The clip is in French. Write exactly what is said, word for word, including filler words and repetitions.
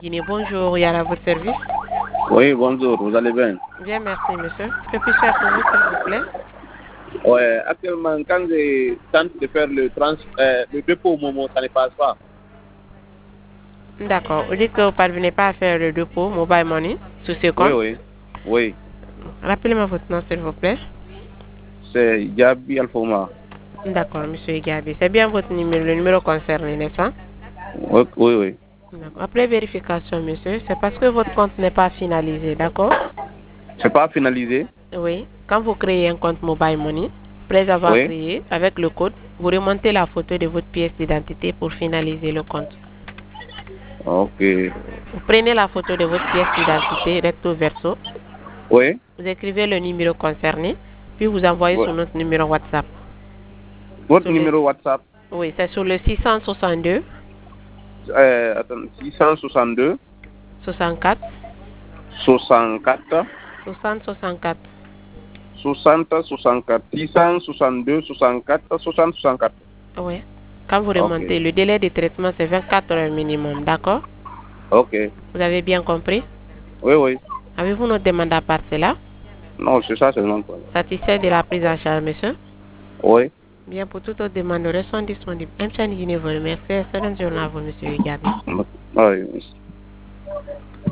Guinée, bonjour, Yara, à votre service. Oui, bonjour, vous allez bien? Bien, merci, monsieur. Que puis-je faire pour vous, s'il vous plaît? Ouais, actuellement, quand je tente de faire le, trans, euh, le dépôt au moment, ça ne passe pas. D'accord. Vous dites que vous ne parvenez pas à faire le dépôt mobile money sur ce Oui, compte. oui, oui. Rappelez-moi votre nom, s'il vous plaît. C'est Gabi Alfoma. D'accord, monsieur Gabi. C'est bien votre numéro, le numéro concerné, n'est-ce pas? Oui, oui, oui. D'accord. Après vérification, monsieur, c'est parce que votre compte n'est pas finalisé, d'accord? C'est pas finalisé? Oui. Quand vous créez un compte mobile money, après avoir Oui. créé avec le code, vous remontez la photo de votre pièce d'identité pour finaliser le compte. Ok. Vous prenez la photo de votre pièce d'identité recto verso. Oui. Vous écrivez le numéro concerné, puis vous envoyez Oui. sur notre numéro WhatsApp. Votre Sur le... numéro WhatsApp? Oui, c'est sur le six cent soixante-deux. Euh, attends, six cent soixante-deux. soixante-quatre. soixante-quatre. soixante soixante-quatre. soixante soixante-quatre. six cent soixante-deux soixante-quatre soixante soixante-quatre. Oui. Quand vous Ok. remontez, le délai de traitement, c'est vingt-quatre heures minimum, d'accord? Ok. Vous avez bien compris? Oui, oui. Avez-vous notre demande à part cela? Non, c'est ça seulement. Quoi. Satisfait de la prise en charge, monsieur? Oui. Bien, pour toute autre demande, nous restons disponibles. M. Guinée vous remercie. Excellente journée à vous, monsieur Gabi. Oui.